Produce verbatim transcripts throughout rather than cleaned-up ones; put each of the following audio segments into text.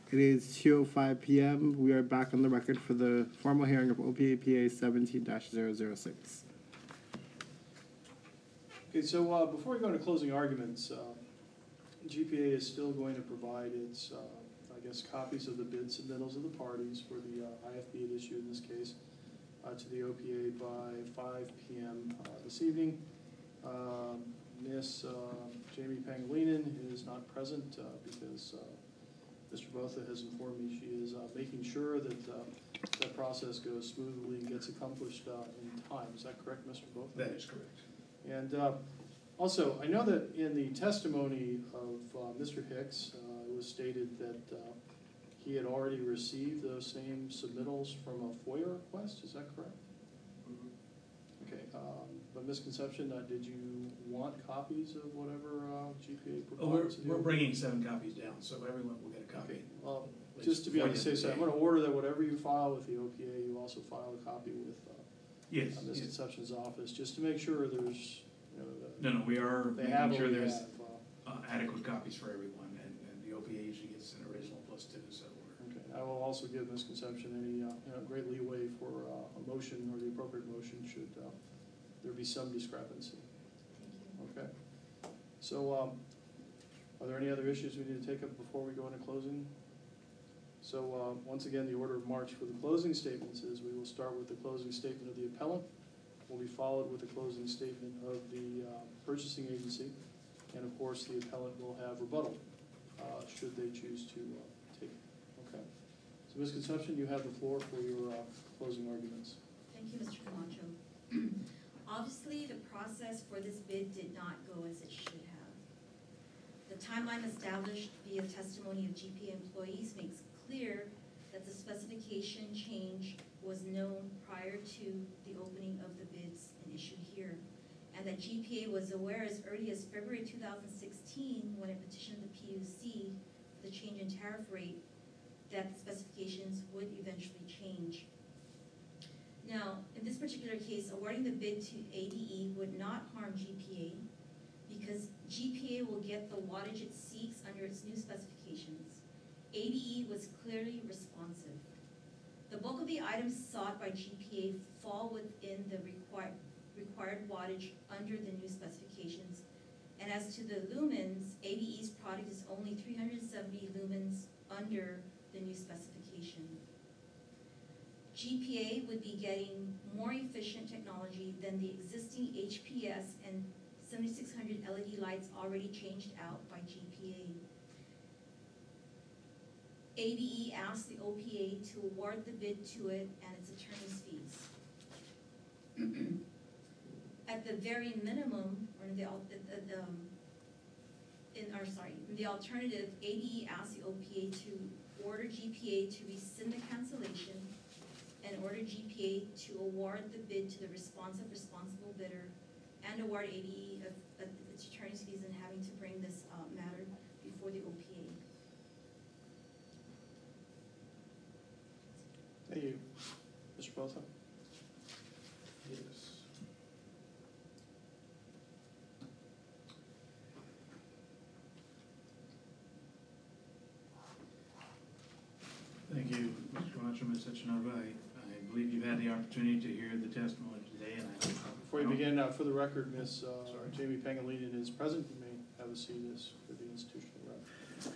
It is two oh five p m We are back on the record for the formal hearing of O P A P A seventeen dash zero zero six. Okay, so uh, before we go into closing arguments, uh, G P A is still going to provide its, uh, I guess, copies of the bid submittals of the parties for the uh, I F B at issue in this case uh, to the O P A by five p m Uh, this evening. Uh, Miss uh, Jamie Pangilinan is not present uh, because uh, Mister Botha has informed me she is uh, making sure that uh, that process goes smoothly and gets accomplished uh, in time. Is that correct, Mister Botha? That is correct. And uh, also, I know that in the testimony of uh, Mister Hicks, uh, it was stated that uh, he had already received those same submittals from a FOIA request. Is that correct? Mm-hmm. Okay. Um, but Miz Concepcion, uh, did you want copies of whatever uh, G P A provides? Oh, we're, we're bringing seven copies down, so everyone will get a copy. Okay. Well, just to be on the safe side, I'm going to order that whatever you file with the O P A, you also file a copy with uh, yes, uh, Miz yes. Concepcion's office, just to make sure there's, you know, the, No, no, we are they have making sure what we there's have, uh, uh, adequate copies for everyone, and, and the O P A usually gets an original plus two, so we're. Okay, I will also give Miz Concepcion any, uh, you know, great leeway for uh, a motion or the appropriate motion should uh, there be some discrepancy. Thank you. Okay. So, um, are there any other issues we need to take up before we go into closing? So, uh, once again, the order of march for the closing statements is we will start with the closing statement of the appellant, will be followed with the closing statement of the uh, purchasing agency, and of course, the appellant will have rebuttal, uh, should they choose to uh, take it. Okay. So, Miz Concepcion, you have the floor for your uh, closing arguments. Thank you, Mister Camacho. Obviously, the process for this bid did not go as it should have. The timeline established via testimony of G P A employees makes clear that the specification change was known prior to the opening of the bids and issued here, and that G P A was aware as early as February two thousand sixteen, when it petitioned the P U C for the change in tariff rate, that the specifications would eventually change. Now, in this particular case, awarding the bid to A D E would not harm G P A because G P A will get the wattage it seeks under its new specifications. A D E was clearly responsive. The bulk of the items sought by G P A fall within the required, required wattage under the new specifications. And as to the lumens, A D E's product is only three hundred seventy lumens under the new specification. G P A would be getting more efficient technology than the existing H P S and seventy-six hundred L E D lights already changed out by G P A. A D E asked the O P A to award the bid to it and its attorney's fees. At the very minimum, or in the, uh, um, in our sorry, in the alternative, A D E asked the O P A to order G P A to rescind the cancellation and order G P A to award the bid to the responsive responsible bidder and award A D E of, of its attorney's fees and having to bring this uh, matter before the O P A. Thank you. Mister Botha? Yes. Thank you, Mister Camacho, Miz Sechenova. I, I believe you've had the opportunity to hear the testimony today, and I Before you begin, uh, for the record, Miz Uh, Jamie Pangilinan is present. You may have a seat as for the institutional rep.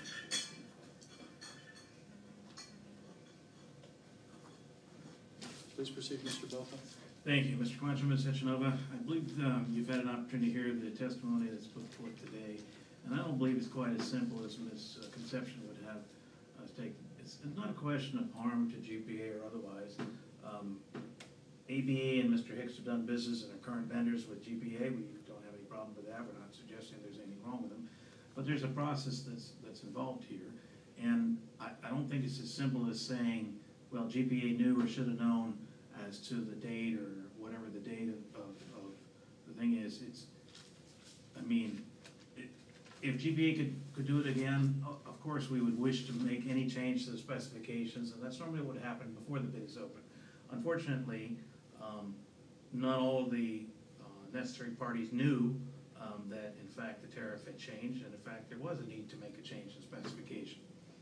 Please proceed, Mister Botha. Thank you, Mister Camacho, Miz Sechenova. I believe um, you've had an opportunity to hear the testimony that's put forth today, and I don't believe it's quite as simple as Miz Concepcion would have us take. It's not a question of harm to G P A or otherwise. Um, A B A and Mister Hicks have done business and are current vendors with G P A. We don't have any problem with that. We're not suggesting there's anything wrong with them. But there's a process that's that's involved here. And I, I don't think it's as simple as saying, well, G P A knew or should have known as to the date or whatever the date of, of, of the thing is. It's, I mean, it, if G P A could, could do it again, of course we would wish to make any change to the specifications, and that's normally what would happen before the bid is open. Unfortunately, um, not all the uh, necessary parties knew um, that in fact the tariff had changed, and in fact there was a need to make a change in specification.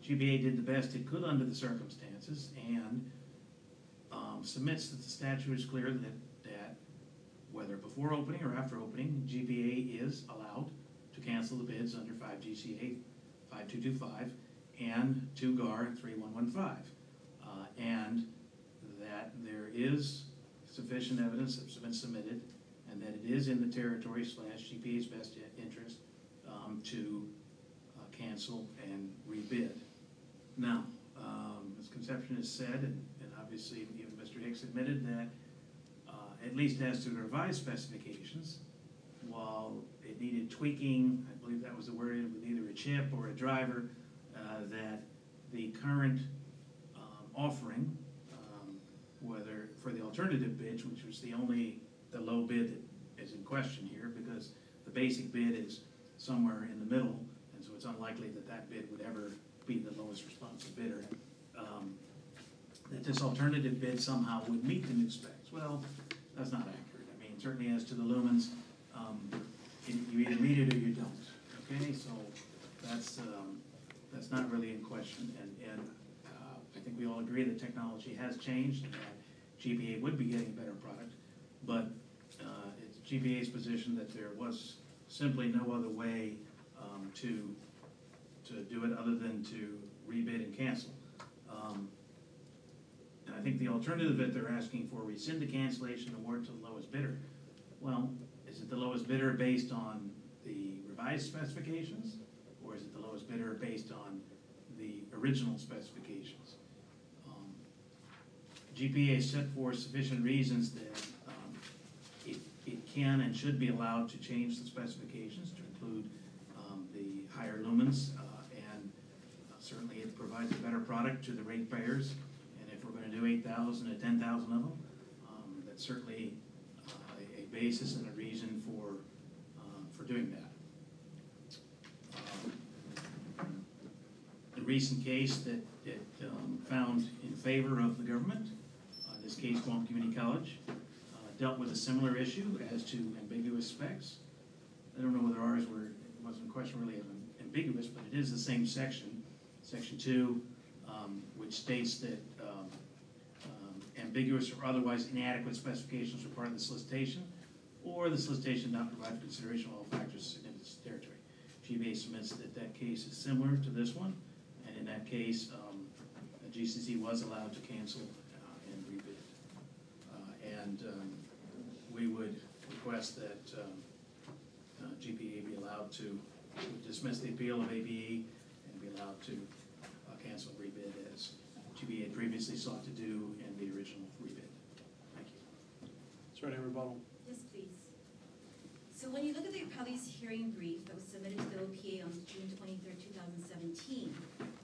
G B A did the best it could under the circumstances and um, submits that the statute is clear that, that whether before opening or after opening, G B A is allowed to cancel the bids under five G C A five two two five and two G A R three one one five. Uh, and that there is sufficient evidence that's been submitted and that it is in the territory slash G P A's best i- interest um, to uh, cancel and rebid. Now, um, as Conception has said, and, and obviously even Mister Hicks admitted that uh, at least as to the revised specifications, while it needed tweaking, I believe that was the word, with either a chip or a driver, uh, that the current um, offering, um, whether for the alternative bids, which was the only, the low bid that is in question here, because the basic bid is somewhere in the middle, and so it's unlikely that that bid would ever be the lowest responsive bidder. Um, that this alternative bid somehow would meet the new specs. Well, that's not accurate. I mean, certainly as to the lumens, um, you you either meet it or you don't, okay? So that's, um, that's not really in question, and, and uh, I think we all agree that technology has changed and that G B A would be getting a better product, but uh, it's G B A's position that there was simply no other way um, to, to do it other than to rebid and cancel. Um, and I think the alternative that they're asking for, rescind the cancellation award to the lowest bidder. Well, is it the lowest bidder based on the revised specifications, or is it the lowest bidder based on the original specifications? Um, G P A set forth sufficient reasons that um, it, it can and should be allowed to change the specifications to include um, the higher lumens, uh, and uh, certainly it provides a better product to the ratepayers. And if we're going to do eight thousand to ten thousand of them, um, that's certainly uh, a, a basis and a reason for uh, for doing that. Um, the recent case that it um, found in favor of the government, uh, in this case Guam Community College, uh, dealt with a similar issue as to ambiguous specs. I don't know whether ours were, it wasn't a question really of ambiguous, but it is the same section, section two, um, which states that um, um, ambiguous or otherwise inadequate specifications are part of the solicitation, or the solicitation not provide for consideration of all factors of significance to territory. G B A submits that that case is similar to this one, and in that case, um, G C C was allowed to cancel uh, and rebid. Uh, and um, we would request that um, uh, G P A be allowed to dismiss the appeal of A B E and be allowed to uh, cancel and rebid as G B A had previously sought to do in the original rebid. Thank you. Is there any rebuttal? Yes, please. So when you look at the appellee's hearing brief that was submitted to the O P A on June twenty-third, two thousand seventeen,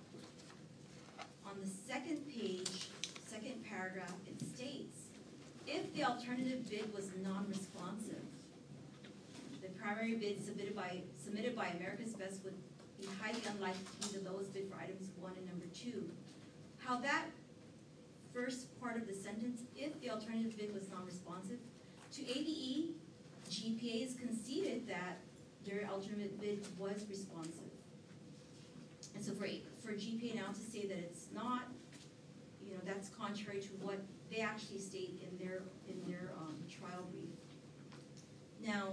on the second page, second paragraph, it states, if the alternative bid was non-responsive, the primary bid submitted by, submitted by America's Best would be highly unlikely to be the lowest bid for items one and number two. How that first part of the sentence, if the alternative bid was non-responsive, to A B E, G P A has conceded that their alternate bid was responsive. And so for, for G P A now to say that it's not, you know, that's contrary to what they actually state in their, in their um, trial brief. Now,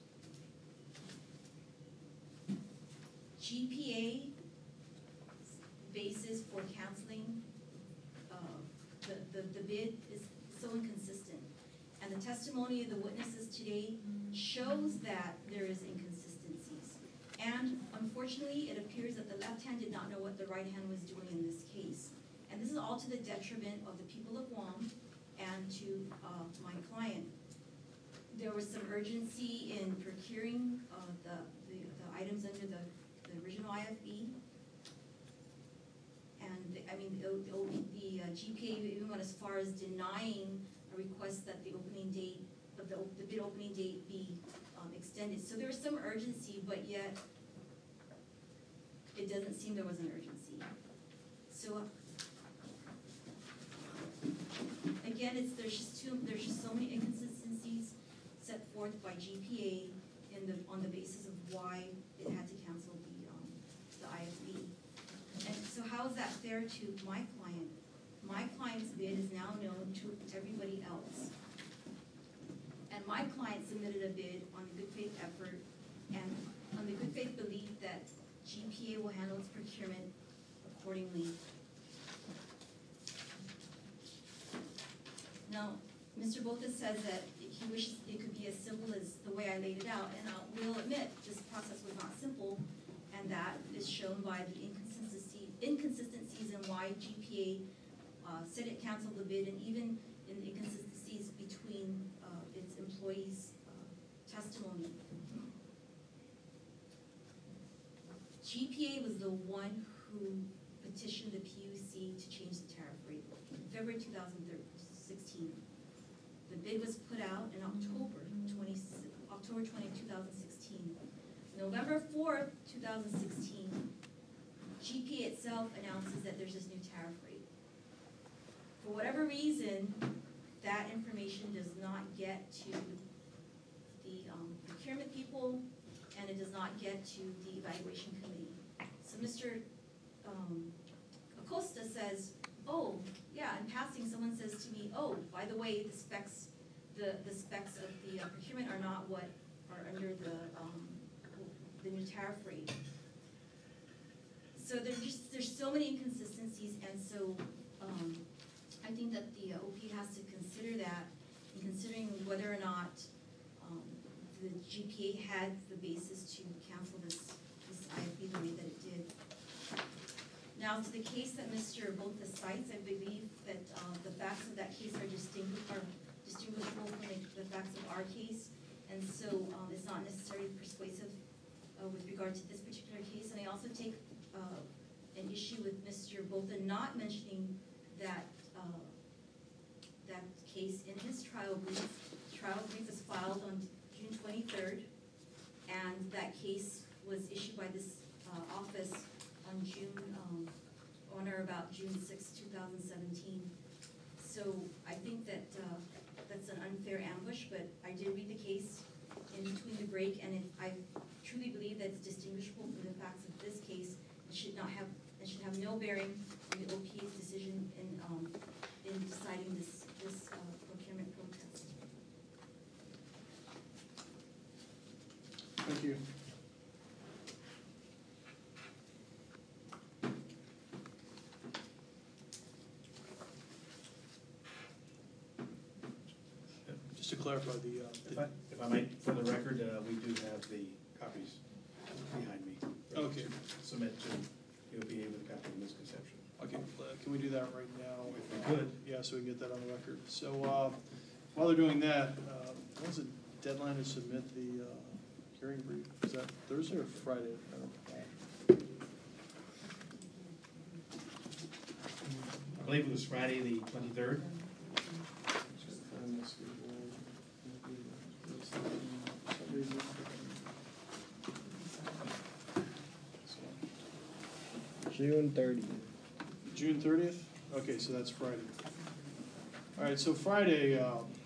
G P A basis for canceling uh, the, the, the bid is so inconsistent. And the testimony of the witnesses today shows that there is inconsistencies. And unfortunately, it appears that the left hand did not know what the right hand was doing in this case. And this is all to the detriment of the people of Guam and to uh, my client. There was some urgency in procuring uh, the, the, the items under the, the original I F B. And, I mean, the, the, the uh, G P A even went as far as denying a request that the opening date, of the, the bid opening date be um, extended. So there was some urgency, but yet it doesn't seem there was an urgency. So again, it's, there's just too, there's just so many inconsistencies set forth by G P A in the, on the basis of why it had to cancel the, um, the I F B. And so how is that fair to my client? My client's bid is now known to everybody else. And my client submitted a bid on the good faith effort and on the good faith belief that G P A will handle its procurement accordingly. Now, Mister Botha says that he wishes it could be as simple as the way I laid it out, and I will admit, this process was not simple, and that is shown by the inconsistency, inconsistencies in why G P A uh, said it canceled the bid, and even in the inconsistencies between uh, its employees' uh, testimony. G P A was the one who petitioned the P U C to change the tariff rate in February two thousand sixteen. The bid was put out in October twenty, October twentieth, two thousand sixteen. November fourth, two thousand sixteen, G P A itself announces that there's this new tariff rate. For whatever reason, that information does not get to the um, procurement people, and it does not get to the evaluation committee. So Mister Um, Acosta says, oh, yeah, in passing, someone says to me, oh, by the way, the specs, the, the specs of the uh, procurement are not what are under the, um, the new tariff rate. So there's just, there's so many inconsistencies, and so, um, I think that the O P has to consider that in considering whether or not, um, the G P A had the basis to cancel this, this I F B the way that it did. Now, to the case that Mister Botha cites, I believe that uh, the facts of that case are distinguish are distinguishable from the, the facts of our case, and so um, it's not necessarily persuasive uh, with regard to this particular case. And I also take uh, an issue with Mister Botha not mentioning that uh, that case in his trial brief. Trial brief was filed on June twenty-third, and that case was issued by this uh, office on June, um, on or about June sixth, two thousand seventeen. So I think that uh, that's an unfair ambush, but I did read the case in between the break, and it, I truly believe that it's distinguishable from the facts of this case. It should not have, it should have no bearing on the O P A's decision in, um, in deciding this, this uh, procurement protest. Thank you. Just to clarify the, uh, If I, if I might, for the record, uh, we do have the copies behind me. Okay. To submit to, you'll be able to copy of misconception. okay, uh, can we do that right now? If we could. Yeah, so we can get that on the record. So, uh, while they're doing that, uh, when's the deadline to submit the, uh, hearing brief? Is that Thursday or Friday? I don't know. I believe it was Friday, the twenty-third. Just find the schedule. For some reason. June thirtieth. June thirtieth? Okay, so that's Friday. All right, so Friday, uh, um,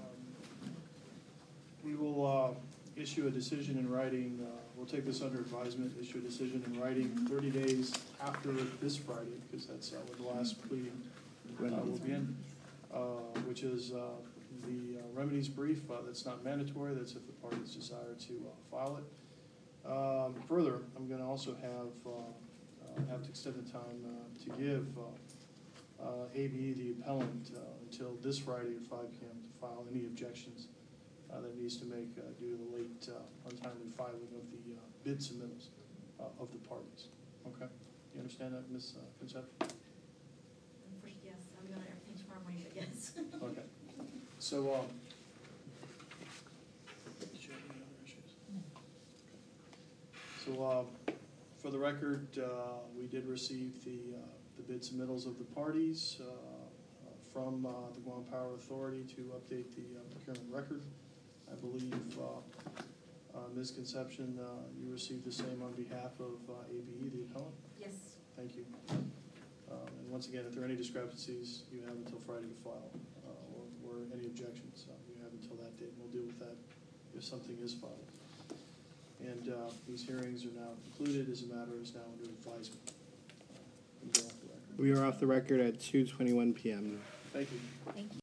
we will uh, issue a decision in writing. Uh, We'll take this under advisement, issue a decision in writing thirty days after this Friday, because that's uh, when the last pleading uh, will be in, uh, which is uh, the uh, remedies brief. Uh, That's not mandatory, that's if the parties desire to uh, file it. Um, Further, I'm gonna also have, uh, uh, have to extend the time uh, to give uh, uh, A B E, the appellant, uh, until this Friday at five P M to file any objections uh, that it needs to make uh, due to the late uh, untimely filing of the uh, bid submittals uh, of the parties. Okay? You understand that, Miz uh, Concepcion? Unfortunately, yes, I'm not everything tomorrow morning, but yes. Okay. So, um, so, uh, for the record, uh, we did receive the, uh, the bid submittals of the parties, uh, uh, from, uh, the Guam Power Authority to update the uh, procurement record. I believe, uh, uh, Miz Concepcion, uh, you received the same on behalf of, uh, A B E, the appellant? Yes. Thank you. Um, And once again, if there are any discrepancies, you have until Friday to file, uh, or, or any objections, uh, you have until that date, and we'll deal with that if something is filed. And uh, these hearings are now concluded, as a matter is now under advisement. Uh, and go after that. We are off the record at two twenty-one P M. Thank you. Thank you.